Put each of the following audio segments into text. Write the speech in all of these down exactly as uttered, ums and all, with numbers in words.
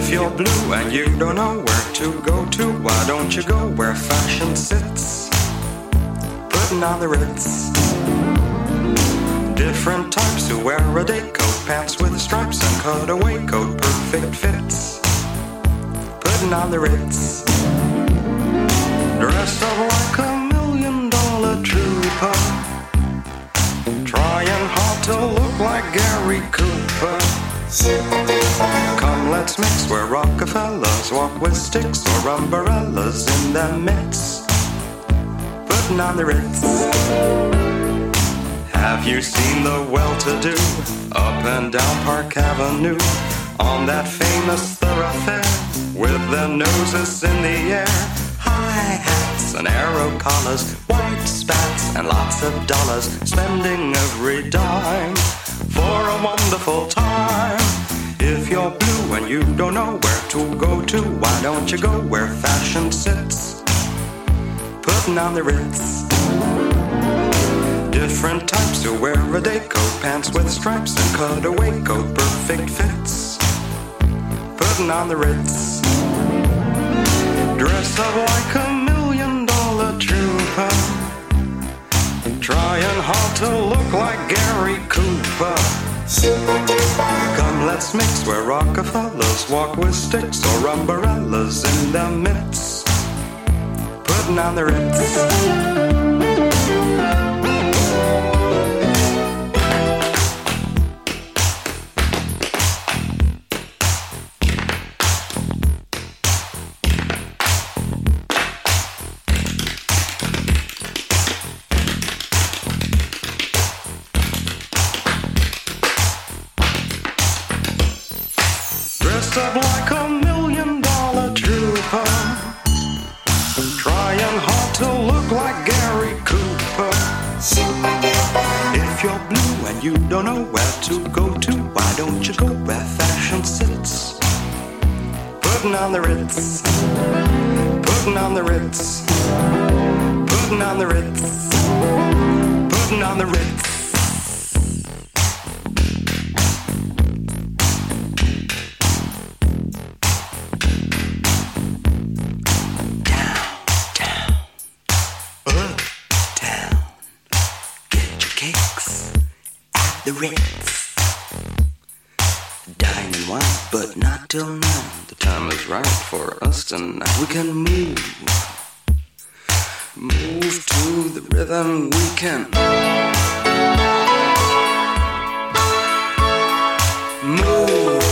If you're blue and you don't know where to go to, why don't you go where fashion sits? Putting on the Ritz. Different types who wear a day coat, pants with stripes and cutaway coat, perfect fits. Putting on the Ritz. Dressed up like a million dollar trooper, trying hard to look like Gary Cooper. Come, let's mix where Rockefellers walk with sticks or umbrellas in their midst. Putting on the Ritz. Have you seen the well-to-do up and down Park Avenue on that famous thoroughfare with their noses in the air? High hats and arrow collars, white spats and lots of dollars, spending every dime for a wonderful time. If you're blue and you don't know where to go to, why don't you go where fashion sits? Putting on the Ritz. Different types who wear a day coat, pants with stripes and cutaway coat, perfect fits. Putting on the Ritz. Dressed up like a million dollar trooper, trying hard to look like Gary Cooper. Come, let's mix where Rockefellers walk with sticks or umbrellas in their midst. Putting on the Ritz. Up like a million dollar trooper, trying hard to look like Gary Cooper. If you're blue and you don't know where to go to, why don't you go where fashion sits? Putting on the Ritz. Putting on the Ritz. Putting on the Ritz. Putting on the Ritz. The Ritz. Dine and wine, but not till nine. The time is right for us tonight. We can move, move to the rhythm. We can move,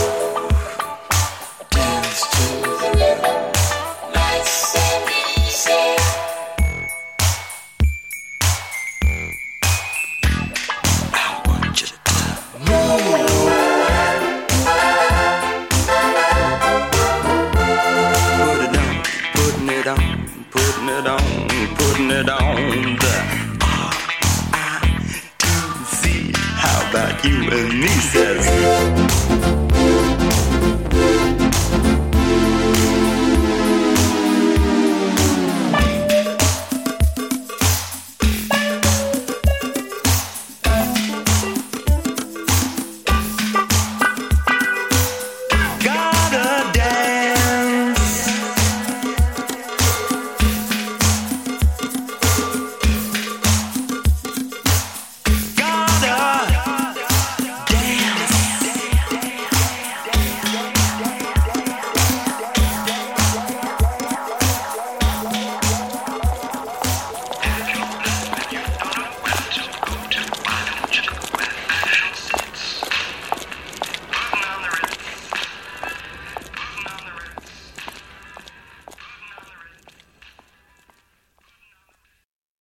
dance to the rhythm. Nice and easy. Putting it on, putting it on the R I T C. How about you and me, sir?